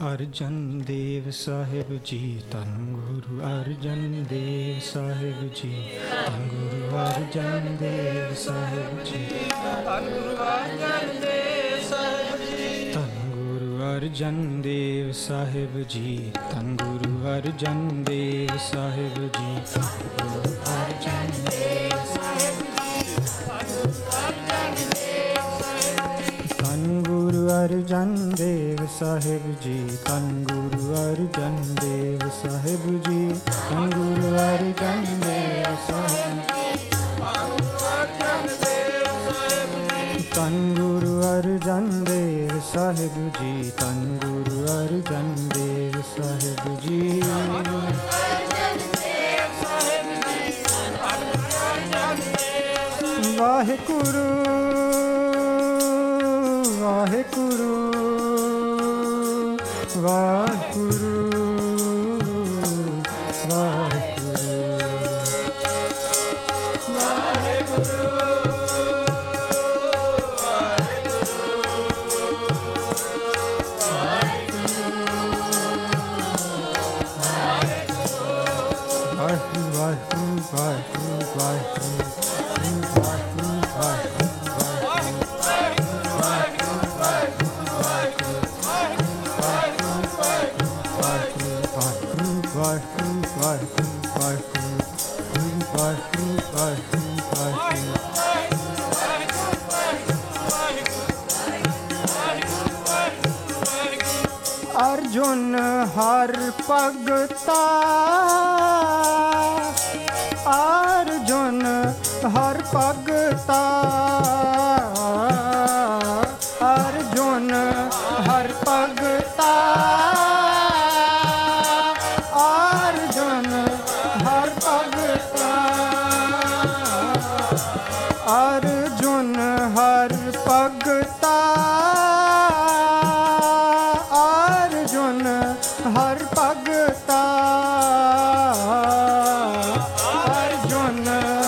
अर्जन देव साहिब जी धन गुरु अर्जन देव साहिब जी धन गुरु अर्जन देव साहिब जी धन गुरु अर्जन देव साहिब जी धन गुरु अर्जन देव साहिब जी धन गुरु अर्जन देव साहिब जी अर्जन देव धन गुरु अर्जन देव साहिब जी धन गुरु अर्जन देव साहिब जी धन गुरु अर्जन देव साहिब धन गुरु अर्जन देव साहिब जी धन गुरु अर्जन देव साहिब जी वाहिगुरु वाहिगुरु वाहिगुरु अर्जुन हर भगता अर्जुन हर भगता अर्जुन हर भगता अर्जुन हर भगता अर्जुन हर भगता अर्जुन हर भगता अर्जुन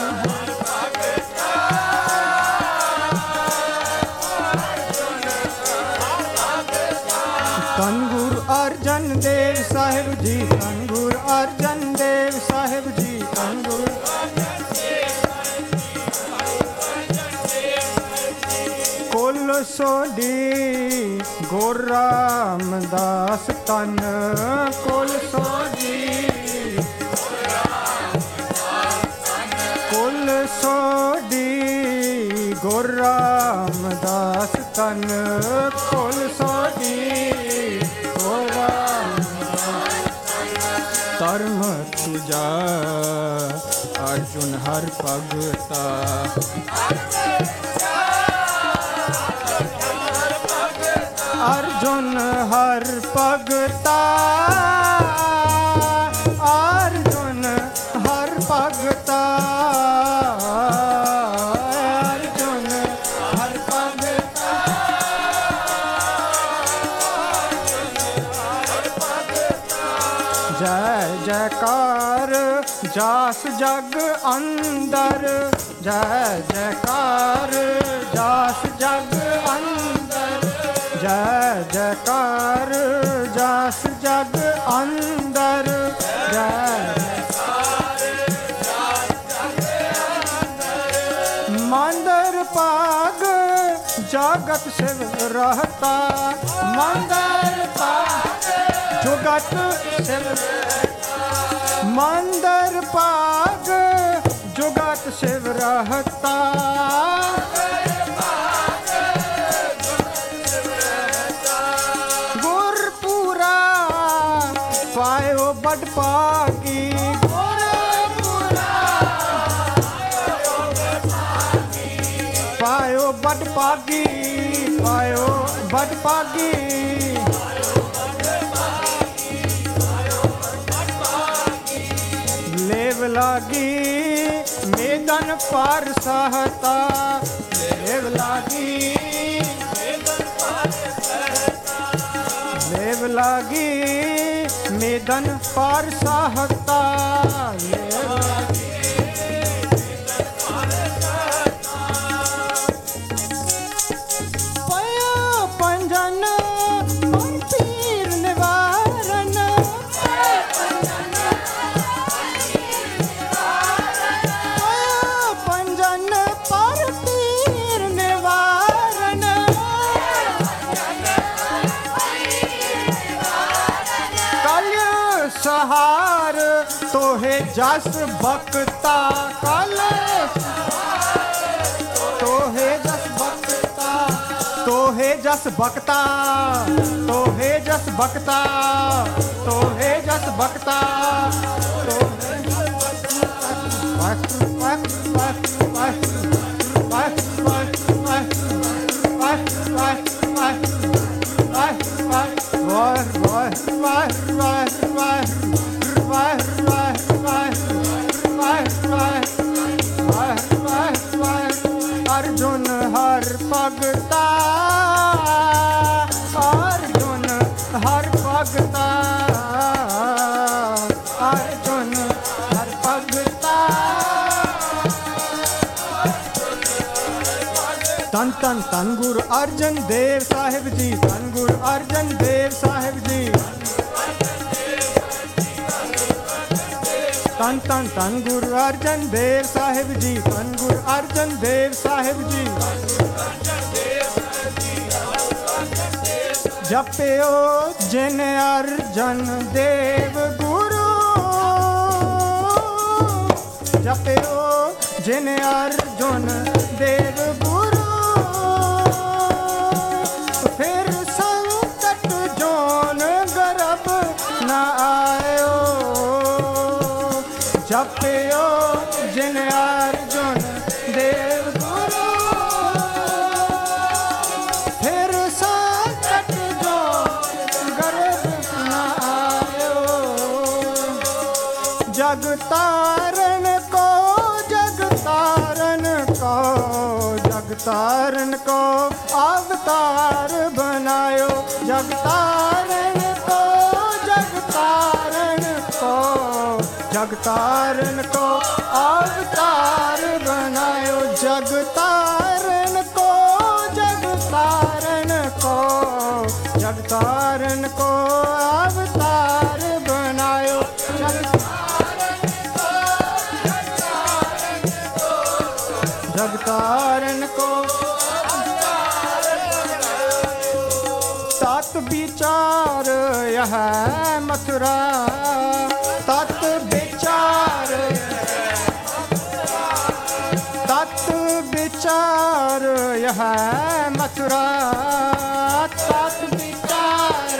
धन गुरु अर्जन देव साहिब जी धन गुरु अर्जन देव साहिब जी धन गुरु कुल सोडी गुरु रामदास तन कुल सोडी कुल सोडी गुरु रामदास तन कुल सोडी गुरु रामदास धर्म तुझा अर्जुन हर भगता अर्जुन हर भगता अर्जुन हर भगता अर्जुन हर भगता जय जयकार जास जग अंदर जय जयकार जास जग अंदर जय जयकार जास जग अंदर जय मंदर पाग जगत शिव रहता मंदर पाग जगत शिव मंदर पाग जगत शिव रहता पायो बड़ पागी पायो बड़ पागी पायो बड़ पागी लेव लागी मैदान पार सहता लेव लागी लेव लागी मैदान पार सहता पया पंजन पीर निवा जस भक्ता कल तो हे जस भक्ता तो हे जस भक्ता तो हे जस भक्ता तो हे जस भक्ता तो अर्जुन हर भगता अर्जुन हर भगता अर्जुन हर भगता तन तन तन गुरु अर्जन देव साहिब जी तन गुरु अर्जन देव साहिब जी तन तन तन गुरु अर्जन देव साहिब जी तन गुरु अर्जन देव साहिब जी जपियो जिन अर्जन देव गुरु जपियो जिन अर्जुन देव गुरु फिर संकट जोन गर्भ न आयो जपियो जिन अर्जुन देव गुरु फिर संकट जो गर्भ न आयो जग तारण को जग तारण को जग तारण को अवतार बनायो जग तारण को जग तारण को जग तारण को अवतार बनायो जग तारण को जग तारण को जग तारण को अवतार बनायो जग तारण को तत् विचार यह मथुरा तत् विचार यह मथुरा तत् विचार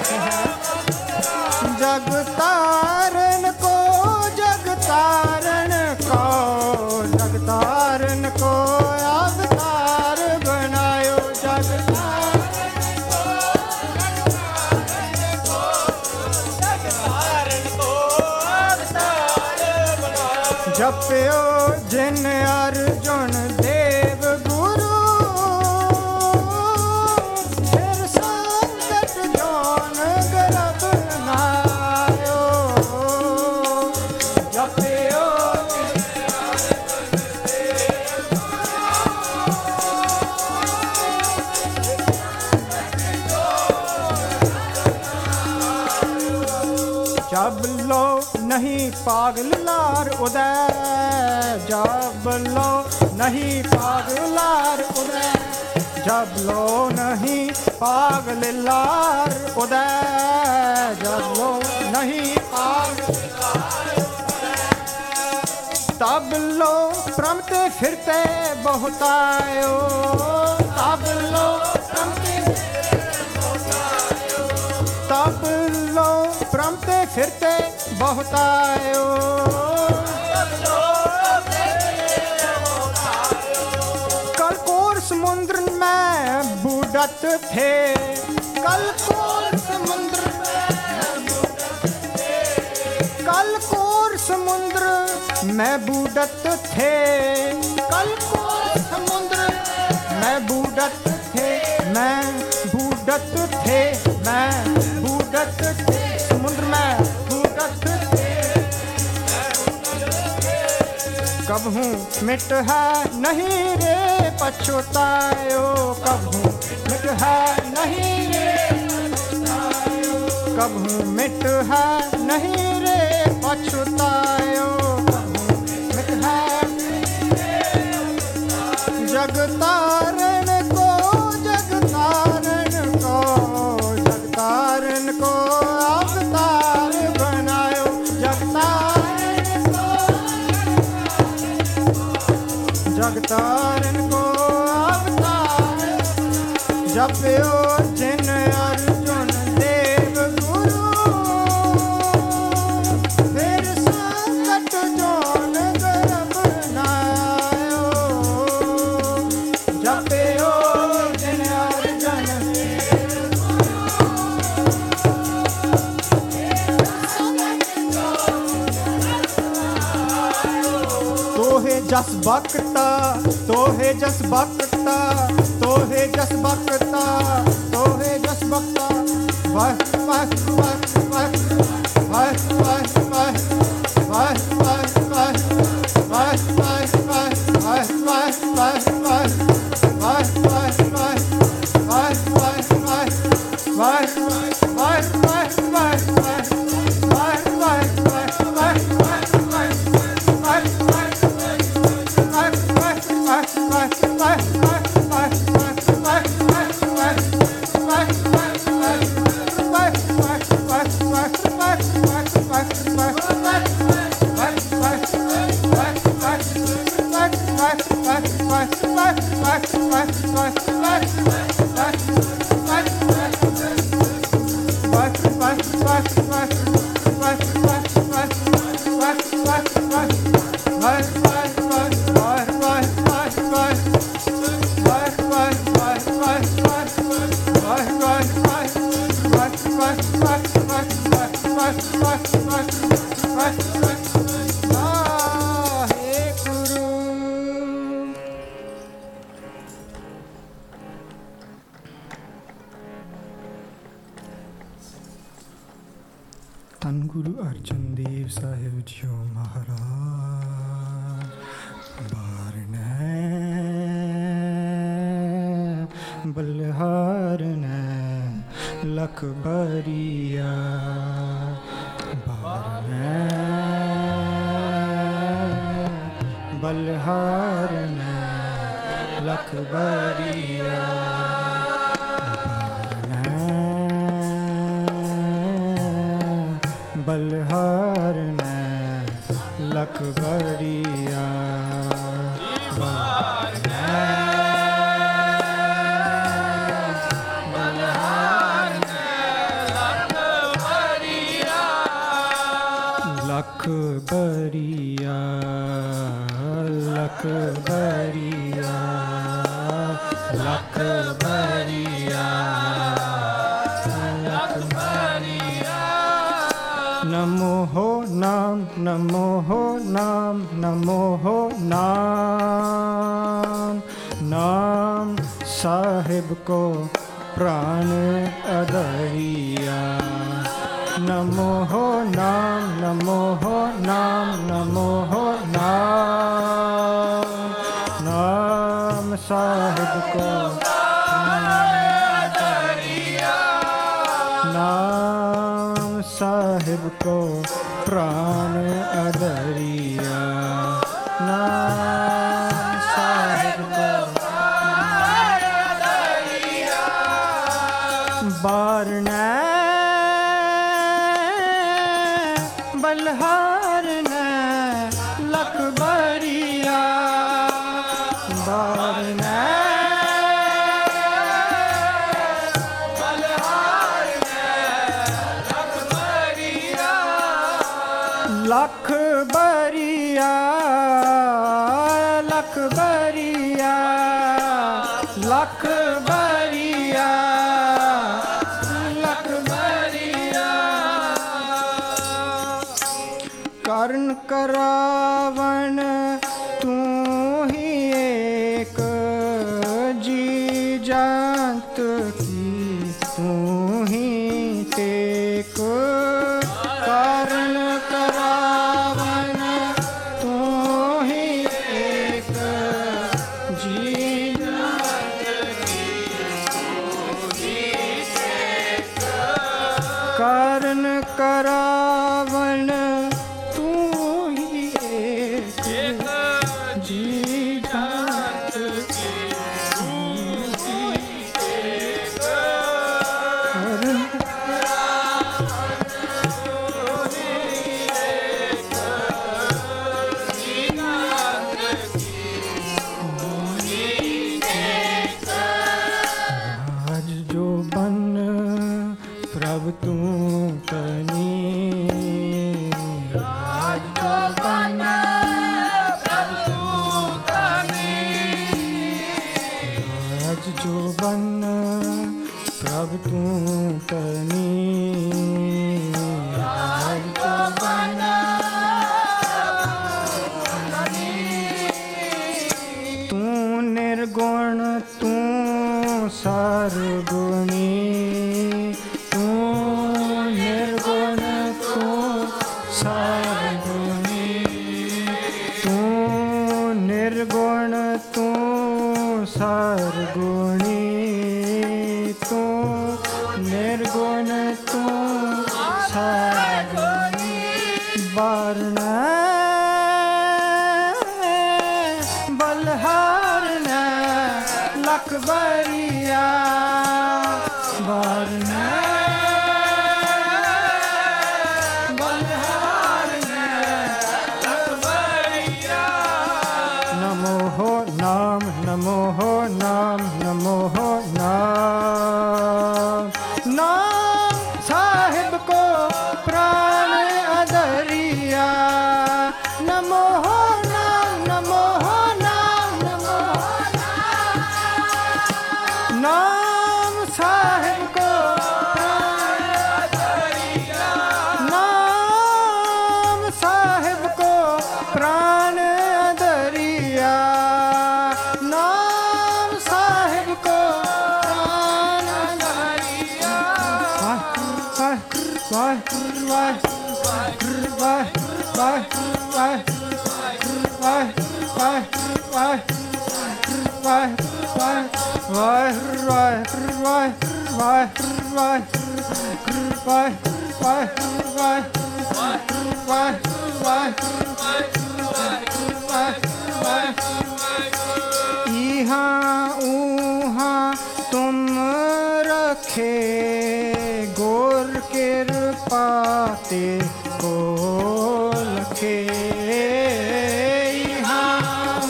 जग तारण को जग तारण को जग तारण को अवतार बनायो जग जपियो जिन अर्जुन देव गुरु फिर संकट जोन गर्भ न आयो जपियो जब लो नहीं पागलार उदय जब लो नहीं पागलार उदय जब लो नहीं पागलार उदय जब लो नहीं तब लो प्रमते फिरते बहुत आयो तब लो तब लो प्रमते फिरते बहुत आयो कलकोर समुद्र में बूढ़त थे कलकोर समुद्र में बूढ़त थे कलकोर समुद्र में बूढ़त थे मैं बूढ़त थे मैं बूढ़त थे समुद्र में बूढ़त थे कबहूँ मिट है नहीं रे पछतायो कबहूँ मिट है नहीं रे कबहूँ मिट है नहीं रे पछतायो कबहूँ मिट है जग तारण को जग तारण को जग तारण को अवतार बनायो जग तारण जस बकता तोहे जस बकता तोहे जस बकता तोहे जस बकता वाह वाह वाह वाह वाह वाह वाह वाह वाह वाह वाह वाह वाह वाह वाह वाह वाह ਧੰਨ ਗੁਰੂ ਅਰਜਨ ਦੇਵ ਸਾਹਿਬ ਜੀਓ ਮਹਾਰਾਜ ਬਾਰਨੈ ਬਲਿਹਾਰਨੈ ਲਖ ਬਰੀਆ ਬਾਰਨੈ ਬਲਿਹਾਰਨੈ ਲਖ ਬਰੀਆ बलहारनै लख बरिया लख बरिया लख बरिया लख बरिया नमो हो नाम नमो हो नाम नमो हो नाम नाम साहिब को प्राण अदरिया नमो हो नाम नमो हो नाम नमो हो नाम नाम साहिब को नाम साहिब को प्राण अदरिया नाम साहिब को प्राण अदरिया बारनै बलहारनै लख बरिया बारनै लख बरिया लख बरिया लख बरिया लख बरिया कर्ण करावन तू ही एक जी जात की तू ही टेक कर्ण करावन तू ही एक जी कर्ण करावन तू ही एक जी जात की प्रभ तू तनी राज को बना प्रभ तू तनी राज जो बन प्रभ तू तनी राज को बना निर्गुण तू वर्ण बलहारन लख बरिया वर्ण बलहारन लख बरिया। नमो हो नाम नमो हो नाम नमो हो नाम नाम साहिब को प्राण अदरिया। नमो हो नाम नमो हो नाम नमो हो नाम नाम साहिब को प्राण अदरिया। नाम साहिब को प्राण अदरिया। नाम साहिब को प्राण अदरिया। इहाँ ऊहाँ तुम रखे गोर कृपा ते को लखे। इहाँ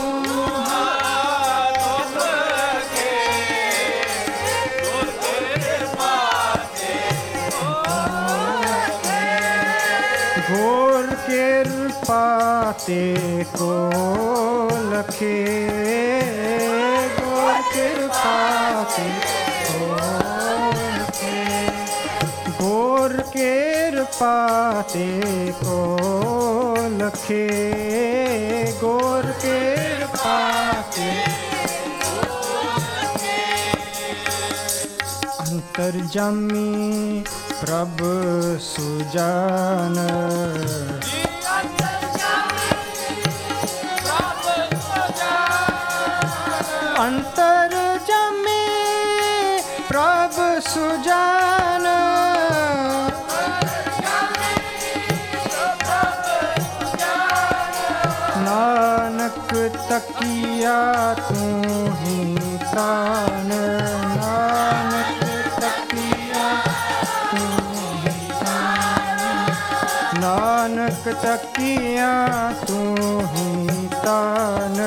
ऊहाँ तुम रखे गोर कृपा ते को लखे। गोर कृपा ते को लखे। गोर कृपा ते को लखे। गोर कृपा ते को लखे। गोर कृपा ते अंतर्जामी प्रभु सुजान। अंतर्जामी प्रभु सुजान। नानक तकिया तू ही प्राण। नानक तकिया तू ही प्राण। नानक तकिया तू ही तान।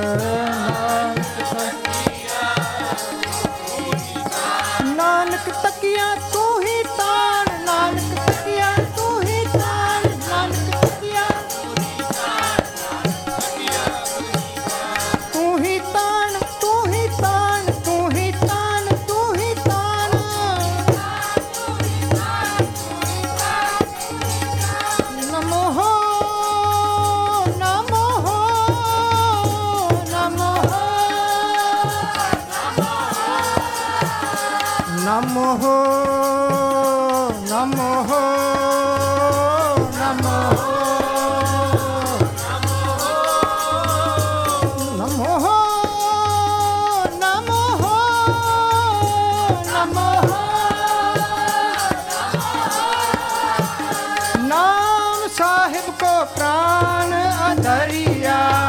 नानक तकिया तू ही तान। नानक तकिया तू ही तान। नानक तकिया तू ही तान। तू ही तान तू ही तान तू ही तान। नमो हो नमो हो नमो हो नमो हो नमो हो नमो हो नमो हो नमो हो नमो हो। नाम साहिब को प्राण अधरिया।